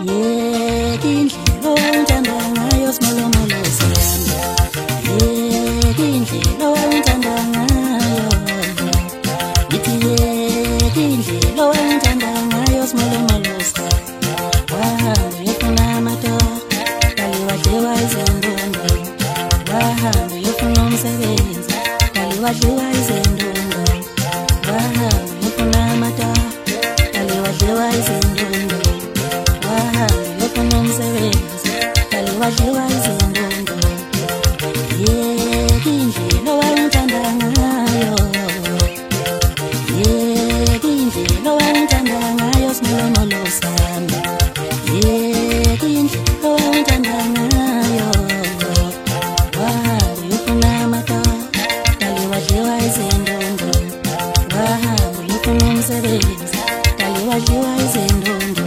Indlela owawuthanda ngayo simolomolo sami, indlela owawuthanda ngayo. Ngithi indlela owawuthanda ngayo simolomolo sami. Wahamba uyofuna amadoda, kali wadliwa izindondo. Wahamba uyofuna umsebenzi, kali wadliwa izindondo. Wahamba uyofuna amadoda, kali wadliwa izindondo. Wahamba uyofuna umsebenzi, kali wadliwa izindondo. Indlela owawuthanda ngayo, indlela owawuthanda ngayo simolomolo sami. Indlela owawuthanda ngayo. Wahamba uyofuna amadoda, kali wadliwa izindondo. Wahamba uyofuna umsebenzi, kali wadliwa izindondo.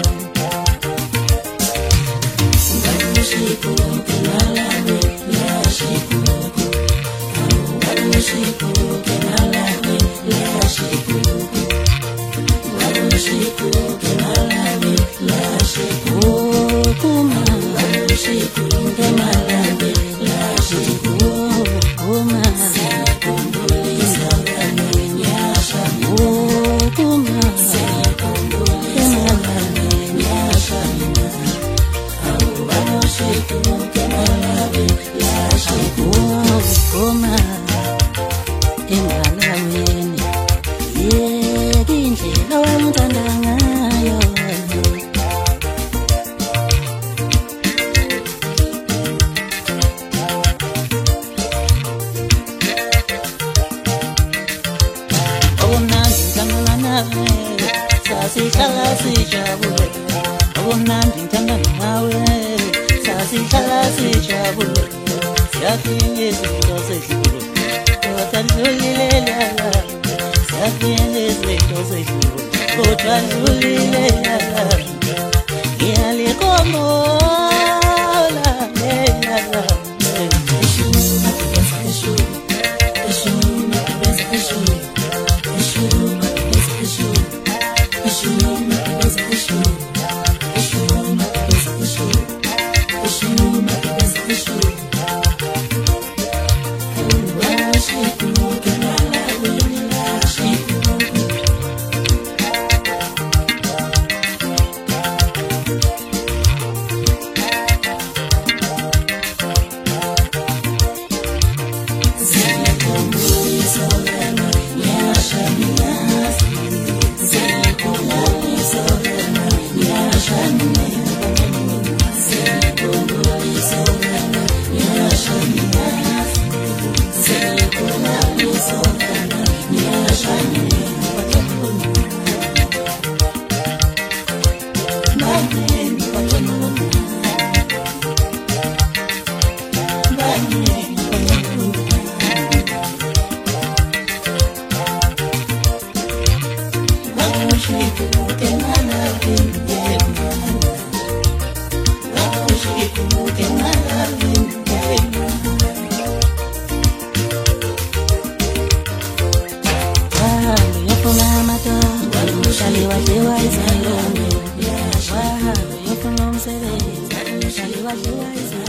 Indlela owawuthanda ngayo. Okumnandi ngithanda nawe, sasihlala sijabule. Okumnandi ngithanda nawe, sasihlala sijabule. Siyafika izinto zedlule, kodwa ndlulile la. Siyafika izinto zedlule, kodwa ndlulile la. Ngiyalikhombola la. Kali wadliwa izindondo. Wahamba uyofuna umsebenzi, kali wadliwa izindondo.